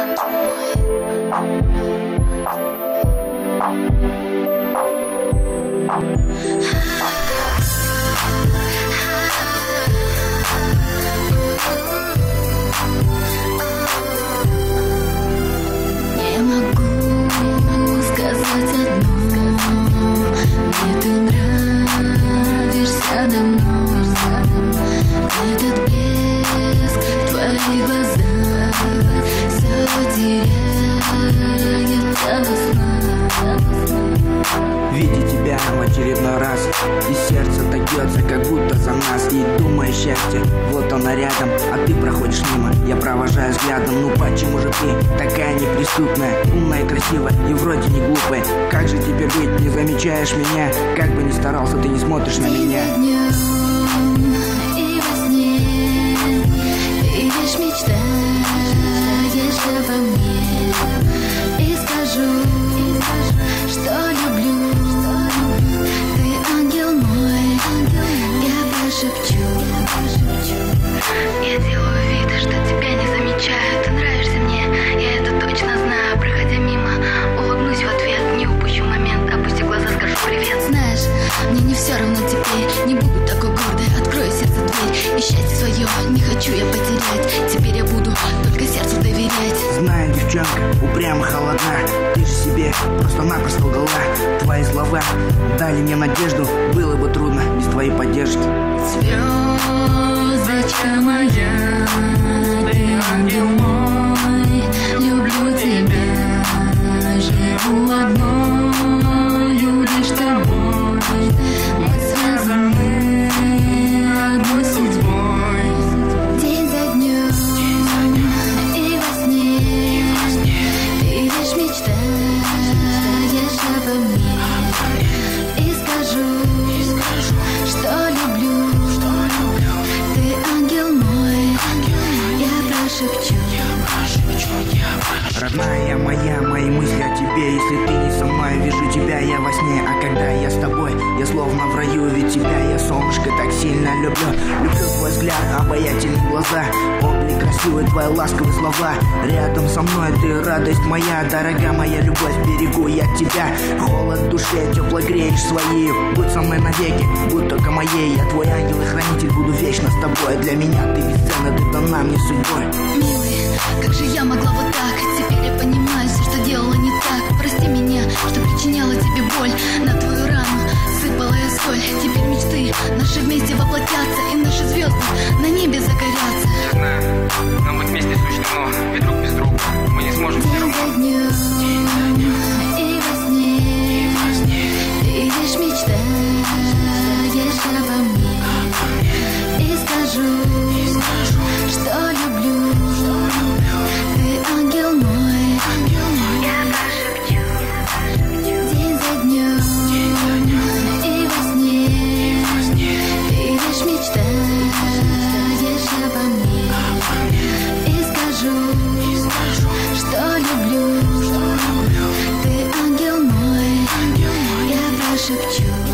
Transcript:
Не могу сказать одно: мне ты нравишься давно. Этот блеск в твоих глазах все теряется во снах. Видя тебя в очередной раз, и сердце так бьется, как будто за нас. И думая счастье, вот она рядом, а ты проходишь мимо. Я провожаю взглядом, ну почему же ты такая неприступная, умная, красивая и вроде не глупая? Как же теперь быть, не замечаешь меня? Как бы ни старался, ты не смотришь на меня. И во сне ты лишь мечтаешь обо мне. И скажу, что люблю. Ты ангел мой, я прошепчу. Я делаю вид, что тебя не замечаю. Ты нравишься мне, я это точно знаю. Проходя мимо, улыбнусь в ответ. Не упущу момент, опусти глаза, скажу привет. Знаешь, мне не все равно теперь. Не буду такой гордой, открою сердце дверь. И счастье свое не хочу я потерять. Теперь я буду только сердцу доверять. Знаю, девчонка, упрямо холодна. Ты же себе просто-напросто лгала. Твои слова дали мне надежду. Было бы трудно без твоей поддержки. Звездочка моя, ты ангел мой. Люблю тебя, живу одною лишь тобой. Мы связаны одной судьбой. День за днем и во сне ты лишь мечтаешь обо мне. И скажу, что люблю. Ты ангел мой, я прошепчу. Родная моя, мои мысли о тебе. Если ты не со мной, вижу тебя я во сне. А когда я с тобой, я словно в раю. Ведь тебя я, солнышко, так сильно люблю. Люблю твой взгляд, обаятельные глаза, облик красивый, твои ласковые слова. Рядом со мной ты радость моя. Дорога моя любовь, берегу я тебя. Холод в душе, тепло греешь своей. Будь со мной навеки, будь только моей. Я твой ангел и хранитель, буду вечно с тобой. Для меня ты бесценна, ты дана мне судьбой. Милый, как же я могла вот так? Теперь я понимаю все, что делала не так. Прости меня, что причиняла тебе боль. На твою рану сыпала я соль. Теперь мечты наши вместе воплотятся, и наши звезды на небе загорятся. Я знаю, нам быть вместе суждено, ведь друг без друга мы не сможем все равно. День за днем и во сне ты лишь мечтаешь обо мне. И скажу, что люблю. Ты ангел мой, я прошепчу. День за днем и во сне ты лишь мечтаешь обо мне. И скажу, что люблю. Ты ангел мой, я прошепчу.